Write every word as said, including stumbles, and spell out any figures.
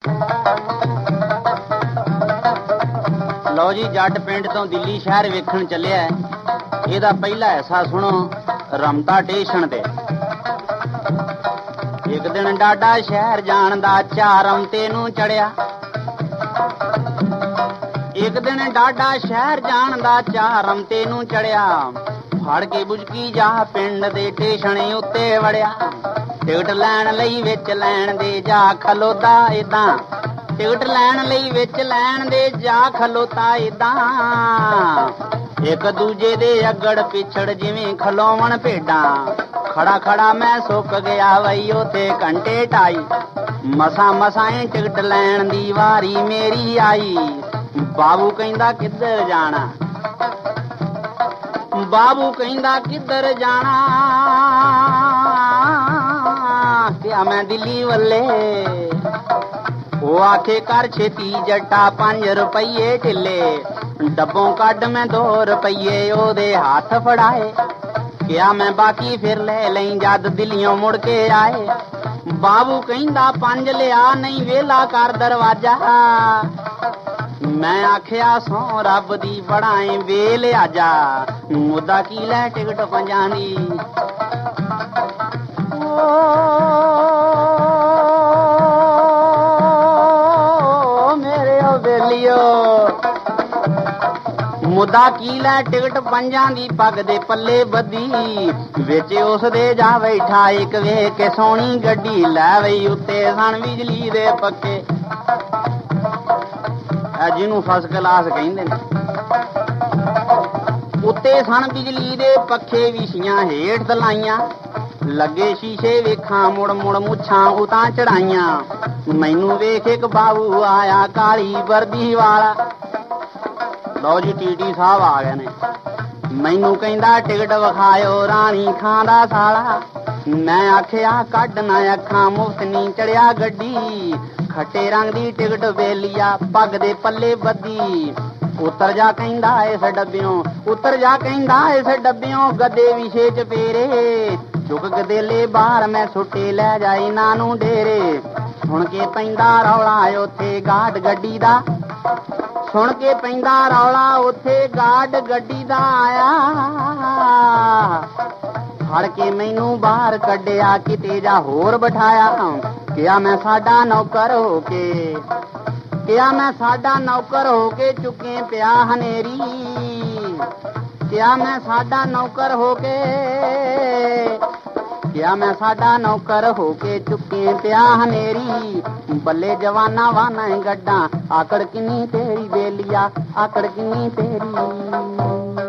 ਲਓ ਜੀ, ਜੱਟ ਪਿੰਡ ਤੋਂ ਦਿੱਲੀ ਸ਼ਹਿਰ ਵੇਖਣ ਚੱਲਿਆ। ਇਹਦਾ ਪਹਿਲਾ ਹਿੱਸਾ ਸੁਣੋ ਰਮਤਾ ਟੇਸ਼ਨ ਤੇ। ਇੱਕ ਦਿਨ ਡਾਡਾ ਸ਼ਹਿਰ ਜਾਣ ਦਾ ਚਾਅ ਰਮਤੇ ਨੂੰ ਚੜਿਆ। ਇੱਕ ਦਿਨ ਡਾਡਾ ਸ਼ਹਿਰ ਜਾਣ ਦਾ ਚਾਅ ਰਮਤੇ ਨੂੰ ਚੜਿਆ। ਫੜ ਕੇ ਬੁਝਕੀ ਜਾ ਪਿੰਡ ਦੇ ਟੇਸ਼ਨ ਉੱਤੇ ਵੜਿਆ। ਟਿਕਟ ਲੈਣ ਲਈ ਵਿੱਚ ਲੈਣ ਦੇ ਜਾ ਖਲੋਤਾ ਏਦਾਂ। ਟਿਕਟ ਲੈਣ ਲਈ ਵਿੱਚ ਲੈਣ ਦੇ ਜਾ ਖਲੋਤਾ ਏਦਾਂ। ਇੱਕ ਦੂਜੇ ਦੇ ਅਗੜ ਪਿਛੜ ਜਿਵੇਂ ਖਲੋਵਣ ਭੇਡਾਂ। ਖੜਾ ਖੜਾ ਮੈਂ ਸੁੱਕ ਗਿਆ ਵਈ ਉਥੇ ਘੰਟੇ ਢਾਈ। ਮਸਾਂ ਮਸਾਂ ਟਿਕਟ ਲੈਣ ਦੀ ਵਾਰੀ ਮੇਰੀ ਆਈ। ਬਾਬੂ ਕਹਿੰਦਾ ਕਿੱਧਰ ਜਾਣਾ, ਬਾਬੂ ਕਹਿੰਦਾ ਕਿੱਧਰ ਜਾਣਾ। ਕਿਹਾ ਮੈਂ ਦਿੱਲੀ ਵੱਲੇ। ਉਹ ਆਖੇ ਕਰ ਛੇਤੀ ਜੱਟਾ ਪੰਜ ਰੁਪਈਏ ਢਿੱਲੇ। ਡੱਬੋਂ ਕੱਢ ਮੈਂ ਦੋ ਰੁਪਈਏ ਉਹਦੇ ਹੱਥ ਫੜਾਏ। ਕਿਹਾ ਮੈਂ ਬਾਕੀ ਫਿਰ ਲੈ ਲਈ ਜਦ ਦਿੱਲੀਓਂ ਮੁੜ ਕੇ ਆਏ। ਬਾਬੂ ਕਹਿੰਦਾ ਪੰਜ ਲਿਆ ਨਹੀਂ ਵੇਲਾ ਕਰ ਦਰਵਾਜ਼ਾ। ਮੈਂ ਆਖਿਆ ਸੌ ਰੱਬ ਦੀ ਬੜਾਏ ਵੇ ਲਿਆਜਾ। ਮੁੱਦਾ ਕੀ ਲੈ ਟਿਕਟ ਪੰਜਾਂ ਦੀ। ਮੇਰੇ ਉਹ ਵੇਲੀਓ ਮੁੱਦਾ ਕੀ ਲੈ ਟਿਕਟ ਪੰਜਾਂ ਦੀ। ਪੱਗ ਦੇ ਪੱਲੇ ਬੱਧੀ ਵਿੱਚ ਉਸ ਦੇ ਜਾ ਬੈਠਾ ਇੱਕ ਵੇਖ ਕੇ ਸੋਹਣੀ ਗੱਡੀ। ਲੈ ਵਈ ਉੱਤੇ ਸਣ ਬਿਜਲੀ ਦੇ ਪੱਕੇ, ਜਿਹਨੂੰ ਫਸਟ ਕਲਾਸ ਕਹਿੰਦੇ ਨੇ। ਉੱਤੇ ਸਣ ਬਿਜਲੀ ਦੇ ਪੱਖੇ ਵਿਛੀਆਂ ਹੇਠ ਦਲਾਈਆਂ। ਲੱਗੇ ਸ਼ੀਸ਼ੇ ਵੇਖਾਂ ਮੁੜ ਮੁੜ ਮੁੱਛਾਂ ਉਤਾਂ ਚੜਾਈਆਂ। ਮੈਨੂੰ ਵੇਖ ਇੱਕ ਬਾਬੂ ਆਇਆ ਕਾਲੀ ਵਰਦੀ ਵਾਲਾ। ਲਓ ਜੀ, ਟੀਟੀ ਸਾਹਿਬ ਆ ਗਏ ਨੇ। ਮੈਨੂੰ ਕਹਿੰਦਾ ਟਿਕਟ ਵਿਖਾਇਓ ਰਾਣੀ ਖਾਂ ਦਾ ਸਾਲਾ। ਮੈਂ ਆਖਿਆ ਕੱਢ ਨਾ ਅੱਖਾਂ ਮੁਫਤ ਨੀ ਚੜਿਆ ਗੱਡੀ। ਖੱਟੇ ਰੰਗ ਦੀ ਟਿਕਟ ਵੇਲੀਆ ਪੱਗ ਦੇ ਪੱਲੇ ਬੱਧੀ। ਉਤਰ ਜਾ ਕਹਿੰਦਾ ਇਸ ਡੱਬਿਓਂ, ਉਤਰ ਜਾ ਕਹਿੰਦਾ ਇਸ ਡੱਬਿਓਂ। ਗੱਦੇ ਵਿਛੇ ਚਪੇਰੇ ਚੁੱਕ ਗਦੇਲੇ ਬਾਹਰ ਮੈਂ ਸੁੱਟੇ ਲੈ ਜਾ ਇਹਨਾਂ ਨੂੰ ਡੇਰੇ। ਸੁਣ ਕੇ ਪੈਂਦਾ ਰੌਲਾ ਉੱਥੇ ਗਾਰਡ ਗੱਡੀ ਦਾ। ਸੁਣ ਕੇ ਪੈਂਦਾ ਰੌਲਾ ਉੱਥੇ ਗਾਰਡ ਗੱਡੀ ਦਾ ਆਇਆ। ਫੜ ਕੇ ਮੈਨੂੰ ਬਾਹਰ ਕੱਢਿਆ ਕਿਤੇ ਜਾ ਹੋਰ ਬਿਠਾਇਆ। ਕਿਹਾ ਮੈਂ ਸਾਡਾ ਨੌਕਰ ਹੋ ਕੇ, ਕਿਹਾ ਮੈਂ ਸਾਡਾ ਨੌਕਰ ਹੋ ਕੇ ਚੁੱਕੇ ਪਿਆ ਹਨੇਰੀ। ਕਿਹਾ ਮੈਂ ਸਾਡਾ ਨੌਕਰ ਹੋ ਕੇ, ਕਿਹਾ ਮੈਂ ਸਾਡਾ ਨੌਕਰ ਹੋ ਕੇ ਚੁੱਕੇ ਪਿਆ ਹਨੇਰੀ। ਬੱਲੇ ਜਵਾਨਾ ਵਾਨਾ ਗੱਡਾਂ ਆਕੜ ਕਿੰਨੀ ਤੇਰੀ ਬੇਲੀਆ, ਆਕੜ ਕਿੰਨੀ ਤੇਰੀ।